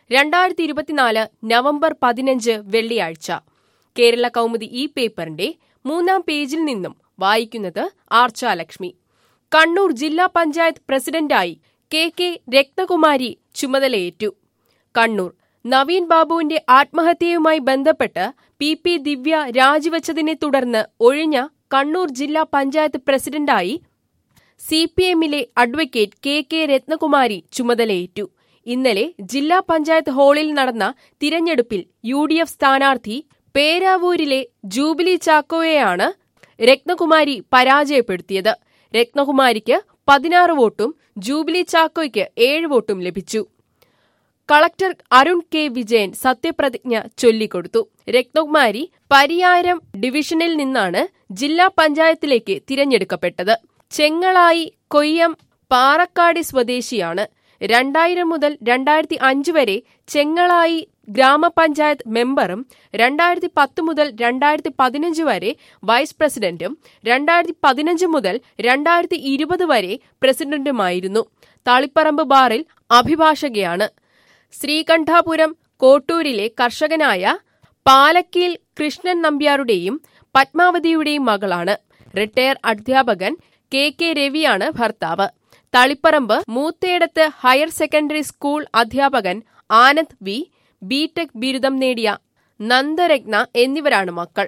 2024 November 15 വെള്ളിയാഴ്ച. കേരള കൗമുദി ഈ പേപ്പറിന്റെ 3-ാം പേജിൽ നിന്നും വായിക്കുന്നത് ആർച്ചാലക്ഷ്മി. കണ്ണൂർ ജില്ലാ പഞ്ചായത്ത് പ്രസിഡന്റായി കെ രത്നകുമാരി ചുമതലയേറ്റു. കണ്ണൂർ നവീൻ ബാബുവിന്റെ ആത്മഹത്യയുമായി ബന്ധപ്പെട്ട് പി ദിവ്യ രാജിവെച്ചതിനെ തുടർന്ന് ഒഴിഞ്ഞ കണ്ണൂർ ജില്ലാ പഞ്ചായത്ത് പ്രസിഡന്റായി CPMലെ അഡ്വക്കേറ്റ് കെ രത്നകുമാരി ചുമതലയേറ്റു. ഇന്നലെ ജില്ലാ പഞ്ചായത്ത് ഹാളിൽ നടന്ന തിരഞ്ഞെടുപ്പിൽ UDF സ്ഥാനാർത്ഥി പേരാവൂരിലെ ജൂബിലി ചാക്കോയെയാണ് രത്നകുമാരി പരാജയപ്പെടുത്തിയത്. രത്നകുമാരിക്ക് 16 വോട്ടും ജൂബിലി ചാക്കോയ്ക്ക് 7 വോട്ടും ലഭിച്ചു. കളക്ടർ അരുൺ കെ വിജയൻ സത്യപ്രതിജ്ഞ ചൊല്ലിക്കൊടുത്തു. രത്നകുമാരി പരിയാരം ഡിവിഷനിൽ നിന്നാണ് ജില്ലാ പഞ്ചായത്തിലേക്ക് തിരഞ്ഞെടുക്കപ്പെട്ടത്. ചെങ്ങളായി കൊയ്യം പാറക്കാടി സ്വദേശിയാണ്. 2000 മുതൽ 2005 വരെ ചെങ്ങളായി ഗ്രാമപഞ്ചായത്ത് മെമ്പറും 2010 മുതൽ 2015 വരെ വൈസ് പ്രസിഡന്റും 2015 മുതൽ 2020 വരെ പ്രസിഡന്റുമായിരുന്നു. തളിപ്പറമ്പ് ബാറിൽ അഭിഭാഷകയാണ്. ശ്രീകണ്ഠാപുരം കോട്ടൂരിലെ കർഷകനായ പാലക്കീൽ കൃഷ്ണൻ നമ്പ്യാരുടെയും പത്മാവതിയുടെയും മകളാണ്. റിട്ടയർ അധ്യാപകൻ കെ രവിയാണ് ഭർത്താവ്. Taliparamba Moothedath higher secondary school അധ്യാപകൻ ആനന്ദ് വി, ബിടെക് ബിരുദം നേടിയ നന്ദരത്ന എന്നിവരാണ് മക്കൾ.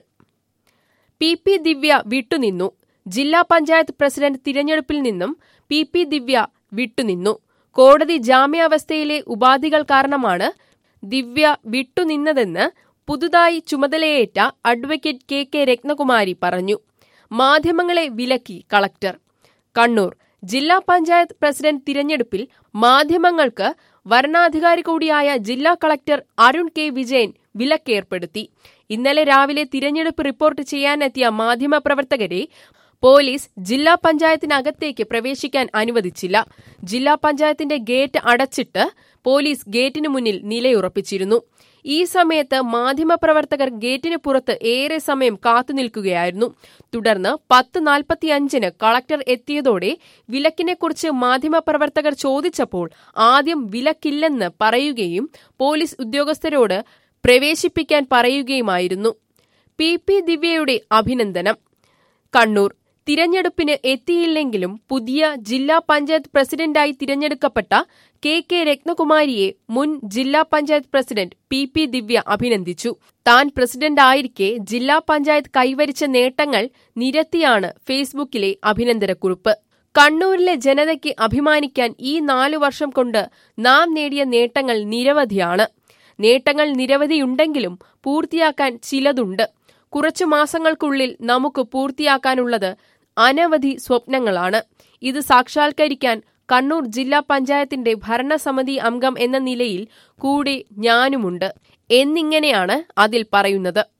പി ദിവ്യ വിട്ടുനിന്നു. ജില്ലാ പഞ്ചായത്ത് പ്രസിഡന്റ് തിരഞ്ഞെടുപ്പിൽ നിന്നും പി ദിവ്യ വിട്ടുനിന്നു. കോടതി ജാമ്യാവസ്ഥയിലെ ഉപാധികൾ കാരണമാണ് ദിവ്യ വിട്ടുനിന്നതെന്ന് പുതുതായി ചുമതലയേറ്റ അഡ്വക്കേറ്റ് കെ രത്നകുമാരി പറഞ്ഞു. മാധ്യമങ്ങളെ വിലക്കി കളക്ടർ. കണ്ണൂർ ജില്ലാ പഞ്ചായത്ത് പ്രസിഡന്റ് തിരഞ്ഞെടുപ്പിൽ മാധ്യമങ്ങൾക്ക് വരണാധികാരി കൂടിയായ ജില്ലാ കളക്ടർ അരുൺ കെ വിജയൻ വിലക്കേർപ്പെടുത്തി. ഇന്നലെ രാവിലെ തിരഞ്ഞെടുപ്പ് റിപ്പോർട്ട് ചെയ്യാനെത്തിയ മാധ്യമപ്രവർത്തകരെ പോലീസ് ജില്ലാ പഞ്ചായത്തിനകത്തേക്ക് പ്രവേശിക്കാൻ അനുവദിച്ചില്ല. ജില്ലാ പഞ്ചായത്തിന്റെ ഗേറ്റ് അടച്ചിട്ട് പോലീസ് ഗേറ്റിനു മുന്നിൽ നിലയുറപ്പിച്ചിരുന്നു. ഈ സമയത്ത് മാധ്യമപ്രവർത്തകർ ഗേറ്റിന് പുറത്ത് ഏറെ സമയം കാത്തുനിൽക്കുകയായിരുന്നു. തുടർന്ന് 10:45 കളക്ടർ എത്തിയതോടെ വിലക്കിനെക്കുറിച്ച് മാധ്യമപ്രവർത്തകർ ചോദിച്ചപ്പോൾ ആദ്യം വിലക്കില്ലെന്ന് പറയുകയും പോലീസ് ഉദ്യോഗസ്ഥരോട് പ്രവേശിപ്പിക്കാൻ പറയുകയുമായിരുന്നു. പി ദിവ്യയുടെ അഭിനന്ദനം. കണ്ണൂർ തിരഞ്ഞെടുപ്പിന് എത്തിയില്ലെങ്കിലും പുതിയ ജില്ലാ പഞ്ചായത്ത് പ്രസിഡന്റായി തിരഞ്ഞെടുക്കപ്പെട്ട കെ രത്നകുമാരിയെ മുൻ ജില്ലാ പഞ്ചായത്ത് പ്രസിഡന്റ് പി ദിവ്യ അഭിനന്ദിച്ചു. താൻ പ്രസിഡന്റായിരിക്കെ ജില്ലാ പഞ്ചായത്ത് കൈവരിച്ച നേട്ടങ്ങൾ നിരത്തിയാണ് ഫേസ്ബുക്കിലെ അഭിനന്ദനക്കുറിപ്പ്. കണ്ണൂരിലെ ജനതയ്ക്ക് അഭിമാനിക്കാൻ ഈ 4 വർഷം കൊണ്ട് നാം നേടിയ നേട്ടങ്ങൾ നിരവധിയാണ്. നേട്ടങ്ങൾ നിരവധിയുണ്ടെങ്കിലും പൂർത്തിയാക്കാൻ ചിലതുണ്ട്. കുറച്ചു മാസങ്ങൾക്കുള്ളിൽ നമുക്ക് പൂർത്തിയാക്കാനുള്ളത് അനവധി സ്വപ്നങ്ങളാണ്. ഇത് സാക്ഷാത്കരിക്കാൻ കണ്ണൂർ ജില്ലാ പഞ്ചായത്തിന്റെ ഭരണസമിതി അംഗം എന്ന നിലയിൽ കൂടെ ഞാനുമുണ്ട് എന്നിങ്ങനെയാണ് അതിൽ പറയുന്നത്.